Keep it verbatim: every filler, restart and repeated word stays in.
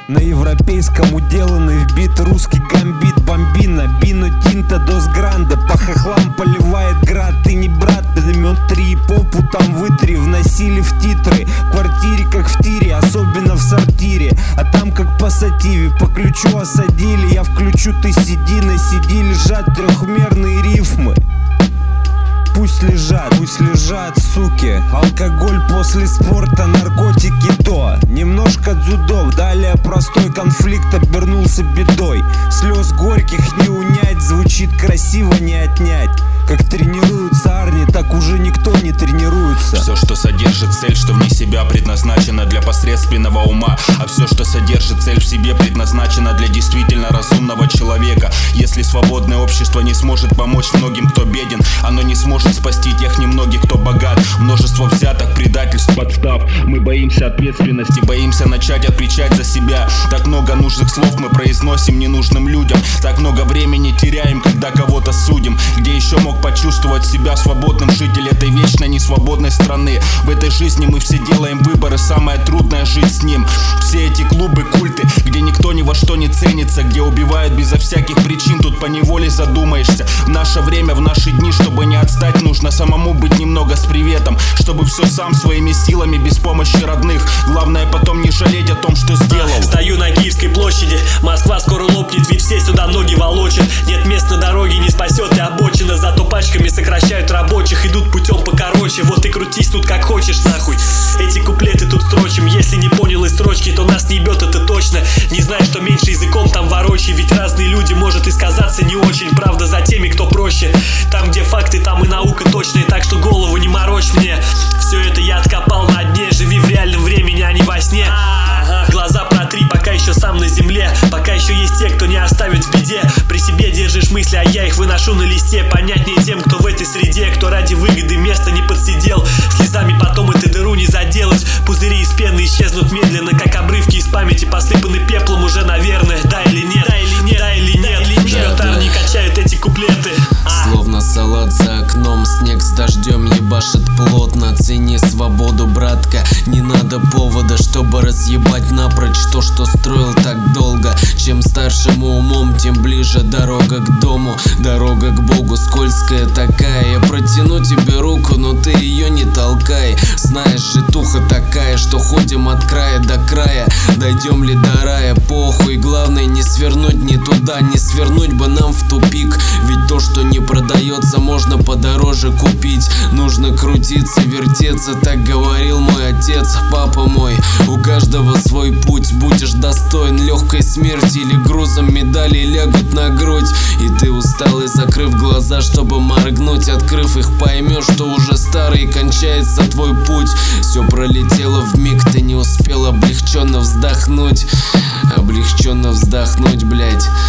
На европейском уделанный вбит русский гамбит. Бомбина, бино, тинта, дос гранде. По хохлам поливает град. Ты не брат, племет три и попу там вытри. Вносили в титры, в квартире как в тире, особенно в сортире. А там как по сативе, по ключу осадили. Я включу, ты сиди, на сиди лежат трехмерные рифмы. Пусть лежат, пусть лежат, суки. Алкоголь после спорта, наркотики то. Немножко дзюдо, далее простой конфликт обернулся бедой. Слез горьких не унять, звучит красиво не отнять. Как тренируются арни, так уже никто не тренируется. Все, что содержит цель, что вне себя предназначено для посредственного ума. А все, что содержит цель в себе, предназначено для действительно разумного человека. Если свободное общество не сможет помочь многим, кто беден, оно не сможет спасти тех немногих, кто богат. Множество взяток, предательств, подстав. Мы боимся ответственности, боимся начать отвечать за себя. Так много нужных слов мы произносим ненужным людям. Так много времени теряем, когда кого-то судим. Где еще мог почувствовать себя свободным житель этой вечно несвободной страны? В этой жизни мы все делаем выборы, самое трудное жить с ним. Все эти клубы, культы, где никто ни во что не ценится, где убивают безо всяких причин, тут поневоле задумаешься. В наше время, в наши дни, чтобы не отстать, нужно самому быть немного с приветом, чтобы все сам своими силами, без помощи родных. Главное потом не жалеть о том, что сделал. Стою на Киевской площади, Москва скоро лопнет, ведь все сюда ноги волочат. Нет мест на дороге, не спасет и обочина, зато пачками сокращают рабочих, идут путем покороче. Вот и крутись тут как хочешь, нахуй. Эти куплеты тут строчим, если не понял из строчки, то нас не ебет, это точно. Не знаю, что меньше языком там ворочай, ведь разные люди, может и сказаться не очень. Правда за теми, кто проще. Там, где факты, там и наука точная, так что голову не морочь мне. Все это я откопал на дне, живи в реальном времени, а не во сне. Глаза протри, пока еще сам на земле, пока еще есть те, кто не оставит в беде. При себе держишь мысли, а я их выношу на листе. Понятнее тем, кто в этой среде, кто ради выгоды места не подсидел. Слезами потом эту дыру не заделать. Пузыри из пены исчезнут медленно, как обрывки из памяти, посыпаны пеплом уже, наверное. Да или нет, да или нет, да или нет. Жмет арни, качают эти куплеты. Словно салат за окном, снег с дождем ебашит плотно. Цени свободу, братка, не надо повода, чтобы разъебать напрочь то, что строил так долго. Чем старшим умом, тем ближе дорога к дому. Дорога к Богу скользкая такая. Я протяну тебе руку, но ты ее не толкай. Знаешь, житуха такая, что ходим от края до края. Дойдем ли до рая, похуй. Главное не свернуть не туда, не свернуть бы нам в тупик. Ведь то, что не продается, можно подороже купить. Нужно крутиться, вертеться, так говорил мой отец, папа мой. У каждого свой путь, будешь достоин легкой смерти или грузом медали лягут на грудь. И ты усталый, закрыв глаза, чтобы моргнуть, открыв их, поймешь, что уже старый, кончается твой путь. Все пролетело вмиг, ты не успел облегченно вздохнуть. Облегченно вздохнуть, блять.